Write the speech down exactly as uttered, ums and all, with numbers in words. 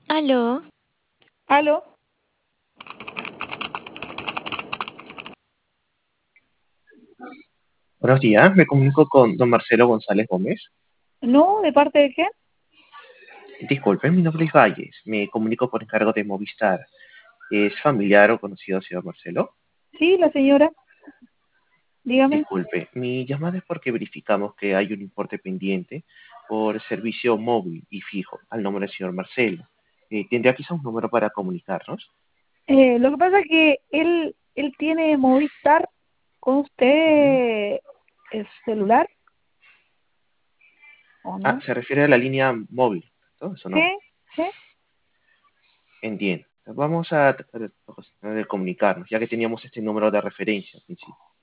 Aló, ¿Aló? Buenos días, me comunico con don Marcelo González Gómez. ¿No? ¿De parte de quién? Disculpe, mi nombre es Valles, me comunico por encargo de Movistar. ¿Es familiar o conocido señor Marcelo? Sí, la señora. Dígame. Disculpe, mi llamada es porque verificamos que hay un importe pendiente por servicio móvil y fijo al nombre del señor Marcelo. Eh, ¿tendría quizá un número para comunicarnos? Eh, lo que pasa es que él, él tiene Movistar con Ujú. usted el celular, ¿o Ah, no? se refiere a la línea móvil, ¿todo eso Sí, no? sí. Entiendo. Vamos a tratar de de comunicarnos, ya que teníamos este número de referencia al principio.